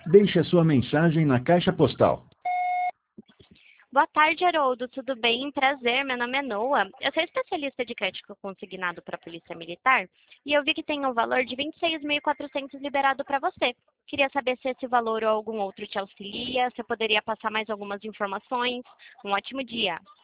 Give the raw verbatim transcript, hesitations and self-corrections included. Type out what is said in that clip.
Deixe a sua mensagem na caixa postal. Boa tarde, Haroldo. Tudo bem? Prazer. Meu nome é Noa. Eu sou especialista de crédito consignado para a Polícia Militar e eu vi que tem um valor de vinte e seis mil e quatrocentos liberado para você. Queria saber se esse valor ou algum outro te auxilia, se eu poderia passar mais algumas informações. Um ótimo dia.